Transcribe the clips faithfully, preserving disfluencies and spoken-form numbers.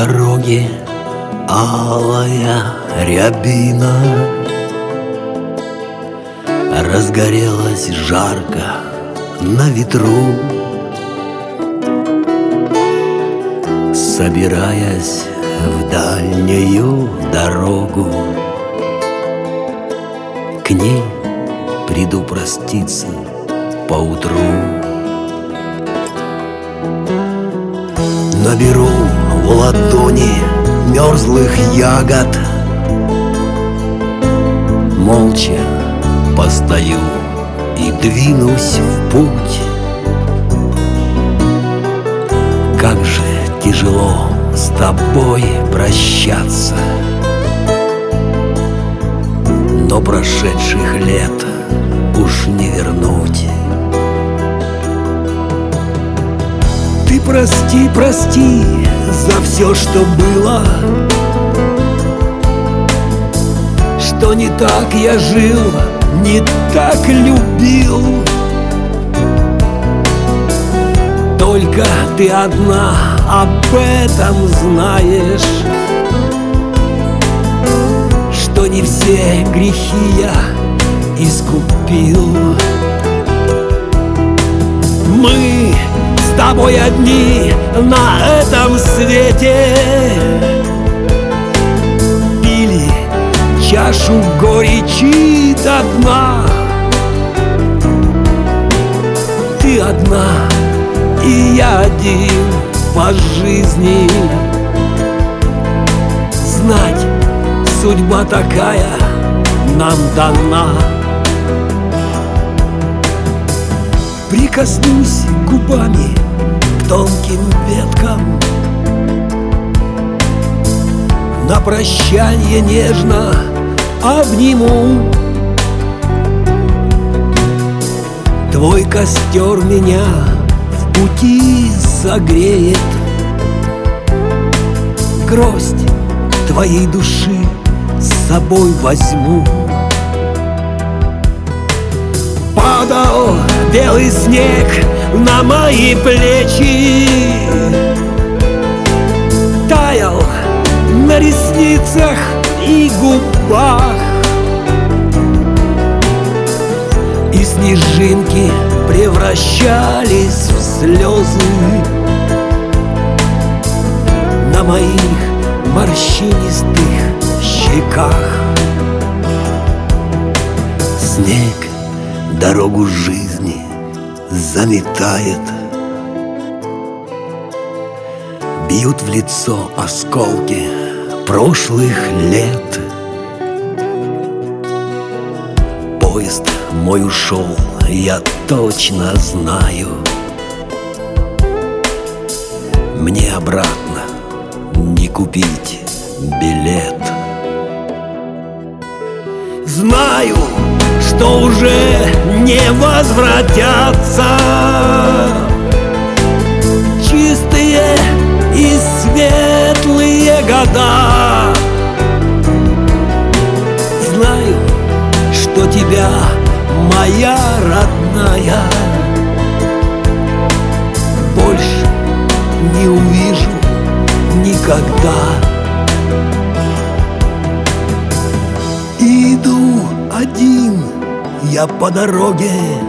дороге алая рябина, разгорелась жарко на ветру, собираясь в дальнюю дорогу. К ней приду проститься поутру. Наберу в ладони мерзлых ягод, молча постою и двинусь в путь. Как же тяжело с тобой прощаться, но прошедших лет уж не вернуть. Ты прости, прости за все, что было, что не так я жил, не так любил. Только ты одна об этом знаешь, что не все грехи я искупил. Мы с тобой одни на этом свете, пили чашу горечи до дна. Ты одна, и я один по жизни. Знать, судьба такая нам дана. Прикоснусь губами к тонким веткам, на прощанье нежно обниму. Твой костер меня в пути согреет, гроздь твоей души с собой возьму. Падал белый снег на мои плечи, таял на ресницах и губах, и снежинки превращались в слезы на моих морщинистых щеках. Снег дорогу жизни заметает, бьют в лицо осколки прошлых лет. Поезд мой ушел, я точно знаю, мне обратно не купить билет. Знаю, что уже не возвратятся чистые и светлые года. Знаю, что тебя, моя родная, больше не увижу никогда. Иду один я по дороге,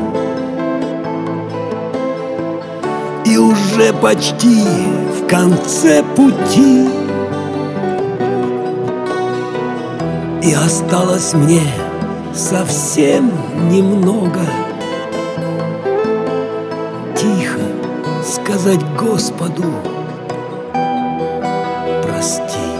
и уже почти в конце пути, и осталось мне совсем немного тихо сказать Господу прости.